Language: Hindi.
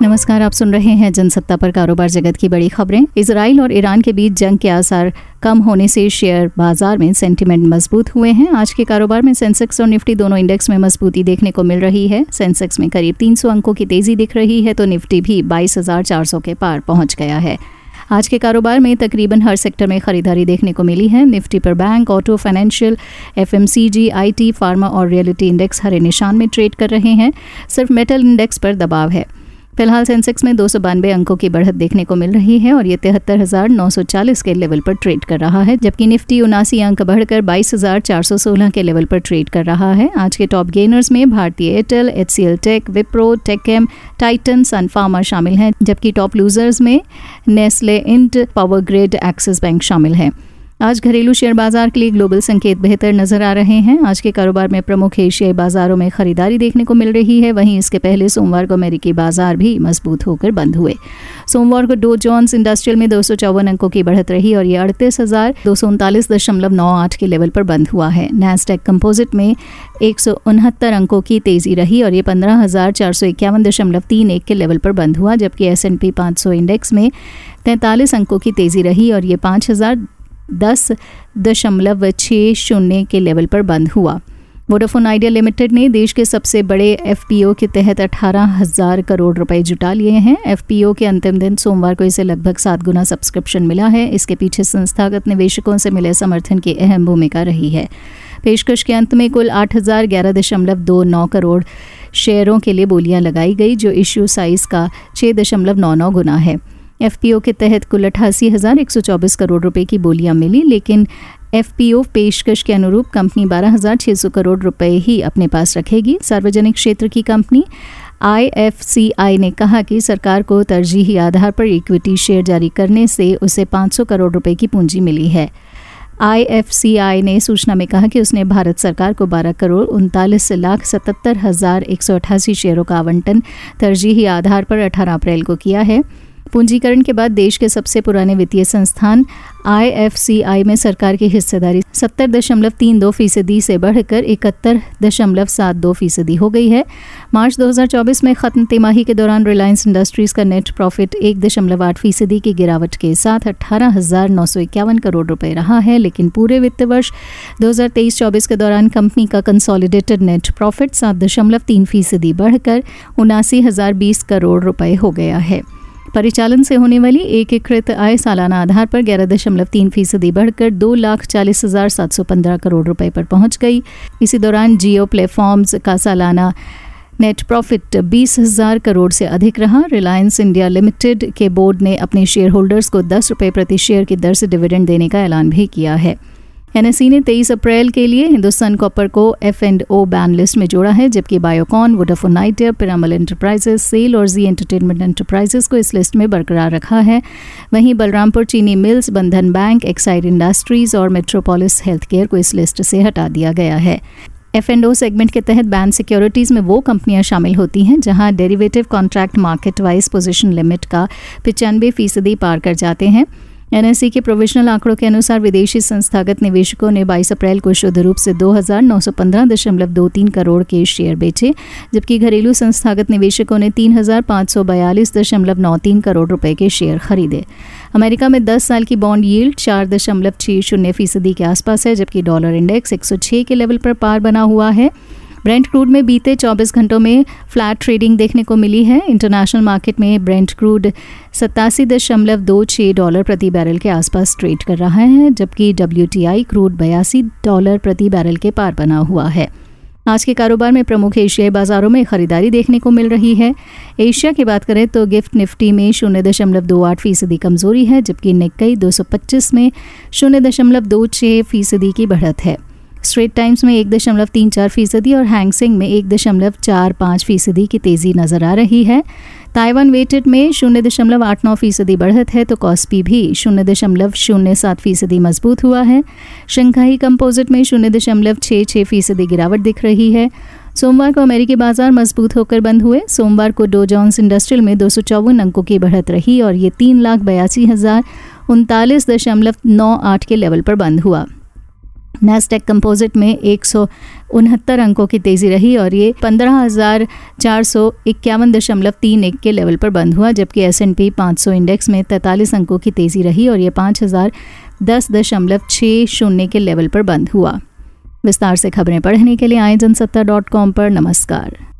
नमस्कार, आप सुन रहे हैं जनसत्ता पर कारोबार जगत की बड़ी खबरें। इजराइल और ईरान के बीच जंग के आसार कम होने से शेयर बाजार में सेंटीमेंट मजबूत हुए हैं। आज के कारोबार में सेंसेक्स और निफ्टी दोनों इंडेक्स में मजबूती देखने को मिल रही है। सेंसेक्स में करीब 300 अंकों की तेजी दिख रही है तो निफ्टी भी 22,400 के पार पहुंच गया है। आज के कारोबार में तकरीबन हर सेक्टर में खरीदारी देखने को मिली है। निफ्टी पर bank, auto, financial, FMCG, IT, pharma और रियलिटी इंडेक्स हरे निशान में ट्रेड कर रहे हैं। सिर्फ मेटल इंडेक्स पर दबाव है। फिलहाल सेंसेक्स में 292 अंकों की बढ़त देखने को मिल रही है और ये 73,940 के लेवल पर ट्रेड कर रहा है, जबकि निफ्टी 79 अंक बढ़कर 22,416 के लेवल पर ट्रेड कर रहा है। आज के टॉप गेनर्स में Bharti Airtel, HCL tech, Wipro, TechM, Titan, Sun Pharma शामिल हैं, जबकि टॉप लूजर्स में नेस्ले, इंट, पावर ग्रिड, एक्सिस बैंक शामिल हैं। आज घरेलू शेयर बाजार के लिए ग्लोबल संकेत बेहतर नजर आ रहे हैं। आज के कारोबार में प्रमुख एशियाई बाजारों में खरीदारी देखने को मिल रही है। वहीं इसके पहले सोमवार को अमेरिकी बाजार भी मजबूत होकर बंद हुए। सोमवार को डो जोन्स इंडस्ट्रियल में 254 अंकों की बढ़त रही और ये 38,239.98 के लेवल पर बंद हुआ है। नैस्डैक कंपोजिट में 169 अंकों की तेजी रही और ये 15,451.31 के लेवल पर बंद हुआ, जबकि S&P 500 इंडेक्स में 43 अंकों की तेजी रही और ये 5,010.60 के लेवल पर बंद हुआ। वोडाफोन आइडिया लिमिटेड ने देश के सबसे बड़े एफपीओ के तहत 18,000 करोड़ रुपए जुटा लिए हैं। एफपीओ के अंतिम दिन सोमवार को इसे लगभग 7 गुना सब्सक्रिप्शन मिला है। इसके पीछे संस्थागत निवेशकों से मिले समर्थन की अहम भूमिका रही है। पेशकश के अंत में कुल 8,011.29 करोड़ शेयरों के लिए बोलियां लगाई गई, जो इश्यू साइज का 6.99 गुना है। एफपीओ के तहत कुल 88,124 करोड़ रुपए की बोलियां मिली, लेकिन एफपीओ पेशकश के अनुरूप कंपनी 12,600 करोड़ रुपए ही अपने पास रखेगी। सार्वजनिक क्षेत्र की कंपनी आईएफसीआई ने कहा कि सरकार को तरजीही आधार पर इक्विटी शेयर जारी करने से उसे 500 करोड़ रुपए की पूंजी मिली है। आईएफसीआई ने सूचना में कहा कि उसने भारत सरकार को 12,39,77,188 शेयरों का आवंटन तरजीही आधार पर 18 अप्रैल को किया है। पूंजीकरण के बाद देश के सबसे पुराने वित्तीय संस्थान आईएफसीआई में सरकार की हिस्सेदारी 70.32% से बढ़कर 71.72% हो गई है। मार्च 2024 में खत्म तिमाही के दौरान रिलायंस इंडस्ट्रीज का नेट प्रॉफिट 1.8% की गिरावट के साथ 18,951 करोड़ रुपए रहा है, लेकिन पूरे वित्त वर्ष 2023-24 के दौरान कंपनी का कंसोलिडेटेड नेट प्रॉफिट 7.3% बढ़कर 79,020 करोड़ रुपए हो गया है। परिचालन से होने वाली एकीकृत आय सालाना आधार पर 11.3% बढ़कर 2,40,715 करोड़ रुपए पर पहुंच गई। इसी दौरान जियो प्लेटफॉर्म्स का सालाना नेट प्रॉफिट 20,000 करोड़ से अधिक रहा। रिलायंस इंडिया लिमिटेड के बोर्ड ने अपने शेयर होल्डर्स को 10 रुपये प्रति शेयर की दर से डिविडेंड देने का ऐलान भी किया है। एनएसई ने 23 अप्रैल के लिए हिंदुस्तान कॉपर को F&O बैन लिस्ट में जोड़ा है, जबकि Biocon, Vodafone Idea, Piramal enterprises, SAIL और जी एंटरटेनमेंट एंटरप्राइजेस को इस लिस्ट में बरकरार रखा है। वहीं Balrampur Chini mills, Bandhan bank, Exide industries और मेट्रोपोलिस हेल्थ केयर को इस लिस्ट से हटा दिया गया है। F&O सेगमेंट के तहत बैन सिक्योरिटीज़ में वो कंपनियां शामिल होती हैं जहां derivative contract market wise position limit का 95% पार कर जाते हैं। एनएसई के प्रोविजनल आंकड़ों के अनुसार विदेशी संस्थागत निवेशकों ने 22 अप्रैल को शुद्ध रूप से 2,915.23 करोड़ के शेयर बेचे, जबकि घरेलू संस्थागत निवेशकों ने 3,542.93 करोड़ रुपए के शेयर खरीदे। अमेरिका में 10 साल की बॉन्ड यील्ड 4.60% के आसपास है, जबकि डॉलर इंडेक्स 106 के लेवल पर पार बना हुआ है। ब्रेंट क्रूड में बीते 24 घंटों में फ्लैट ट्रेडिंग देखने को मिली है। इंटरनेशनल मार्केट में ब्रेंट क्रूड 87.26 डॉलर प्रति बैरल के आसपास ट्रेड कर रहा है, जबकि WTI क्रूड $82 प्रति बैरल के पार बना हुआ है। आज के कारोबार में प्रमुख एशियाई बाजारों में खरीदारी देखने को मिल रही है। एशिया की बात करें तो गिफ्ट निफ्टी में 0.28% कमजोरी है, जबकि निक्केई 225 में 0.26% की बढ़त है। स्ट्रेट टाइम्स में 1.34% और हैंगसेंग में 1.45% की तेजी नजर आ रही है। ताइवान वेटेड में 0.89% बढ़त है तो कॉस्पी भी 0.07% मजबूत हुआ है। शंघाई कंपोजिट में 0.66% गिरावट दिख रही है। सोमवार को अमेरिकी बाजार मजबूत होकर बंद हुए। सोमवार को डो जोन्स इंडस्ट्रियल में 254 अंकों की बढ़त रही और ये 3,82,039.98 के लेवल पर बंद हुआ। नैस्डैक कंपोजिट में 69 अंकों की तेजी रही और ये 15,451.31 के लेवल पर बंद हुआ, जबकि S&P 500 इंडेक्स में 43 अंकों की तेजी रही और ये 5,010.60 के लेवल पर बंद हुआ। विस्तार से खबरें पढ़ने के लिए आए जनसत्ता.com पर। नमस्कार।